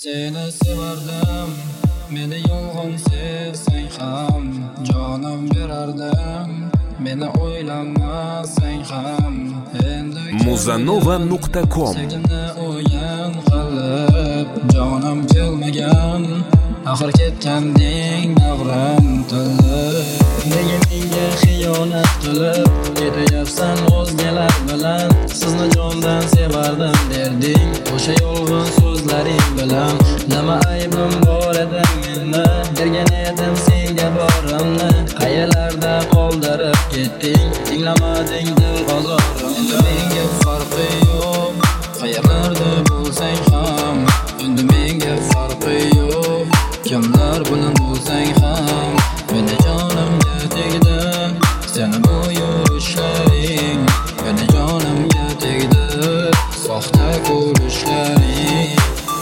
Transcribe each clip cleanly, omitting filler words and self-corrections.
Seni sevardim, meni yolg'on sevsang ham jonim berardim, meni o'ylamasang ham endi Muzanova.com sevgimni o'yin qilib jonim kelmagan, axir ketganding davrim tilib. Nega menga xiyonat qilib ketayapsan o'zgalar bilan? Sizni jondan sevardim derding o'sha yolg'on so'zlaring bilan. Nima aybim bor edi menda? Bergan edim senga borimni, qayalarda qoldirib ketding, tinglamading dil qozorimni. Menga farqi yo'q, qayerlarda bo'lsang ham, endi menga farqi yo'q, kimlar bilan bo'lsang ham, meni jonimga tegdi, seni bu yurishlaring, meni jonimga tegdi, soxta ko'rishlaring.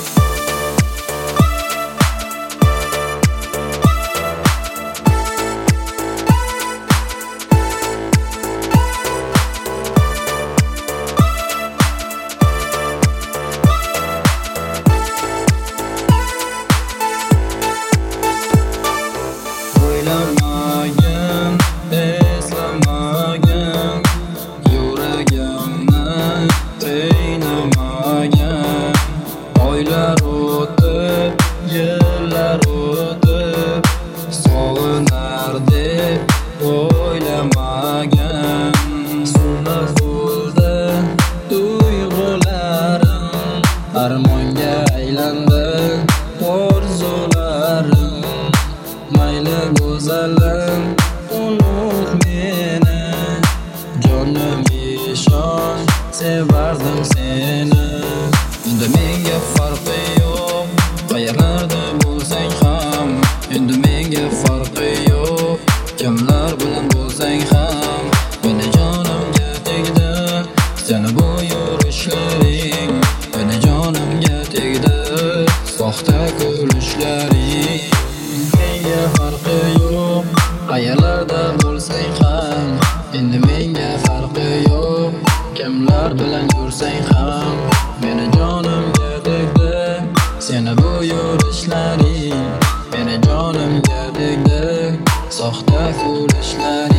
O'ylamagan, eslamagan, yuragimni qiynamagan. Oylar o'tib, yillar o'tib, sog'inar deb o'ylamagan. So'na bo'ldi tuyg'ularim, armonga aylandi orzularim. Mayli go'zalim, unut meni, jonim ishon, sevardim seni. Endi menga farqi yo'q, qayerlarda bo'lsang ham, endi menga farqi yo'q, kimlar bilan bo'lsang ham, meni jonimga tegdi, seni bu yurishlaring, meni jonimga tegdi, soxta kulishlaring. Menga farqi yo'q, qayerlarda bo'lsang ham, endi menga farqi yo'q, kimlar bilan yursang ham, meni jonimga tegdi, seni bu yurishlaring, meni jonimga tegdi, soxta kulishlaring.